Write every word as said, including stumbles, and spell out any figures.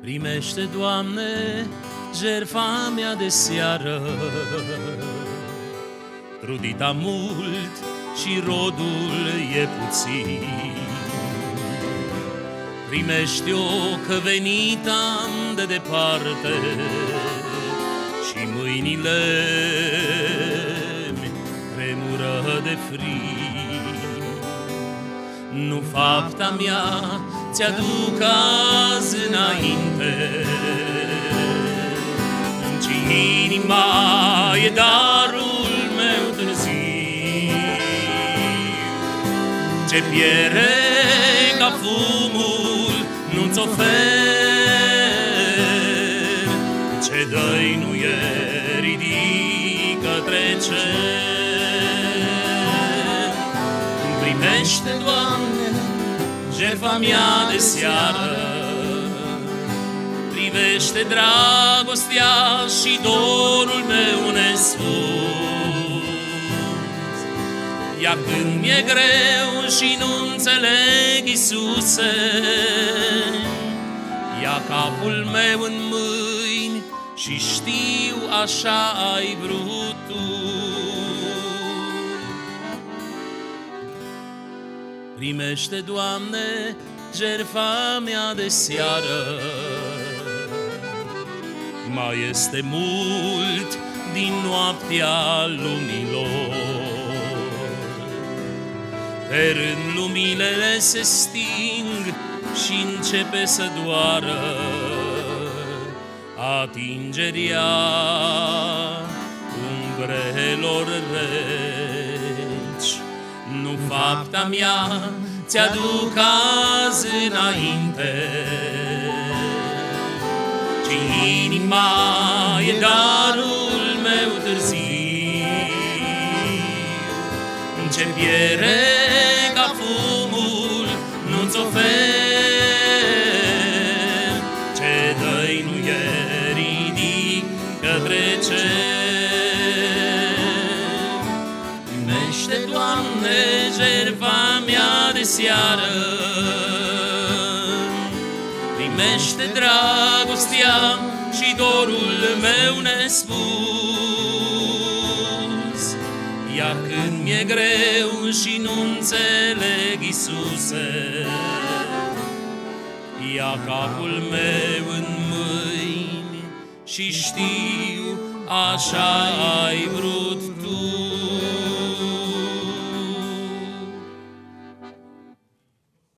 Primește, Doamne, jertfa mea de seară, trudita mult și rodul e puțin. Primește-o că venit am de departe și mâinile mi tremură de frig. Nu fapta mea ți-aduc azi înainte, ci inima e darul meu târziu, ce piere ca fumul nu-ți ofer, ce dă-i nu e ridică trece. Primește, Doamne, jertfa mea de seară, privește dragostea și dorul meu nesfânt. Ia când mi-e greu și nu înțeleg, Iisuse, ia capul meu în mâini și știu așa ai vrut Tu. Primește, Doamne, jertfa mea de seară, mai este mult din noaptea lumilor. Pe rând lumilele se sting și începe să doară atingerea umbrelor reci. Nu fapta mea ți-aduc azi înainte, ci inima e darul meu târziu, ce piere ca fumul nu-ți ofer, ce dă-i nu e ridică trece. Primește, Doamne, jertfa mea de seară, primește dragostea și dorul meu nespus. Ia când mi-e greu și nu înțeleg, Iisuse, ia capul meu în mâini și știu așa ai vrut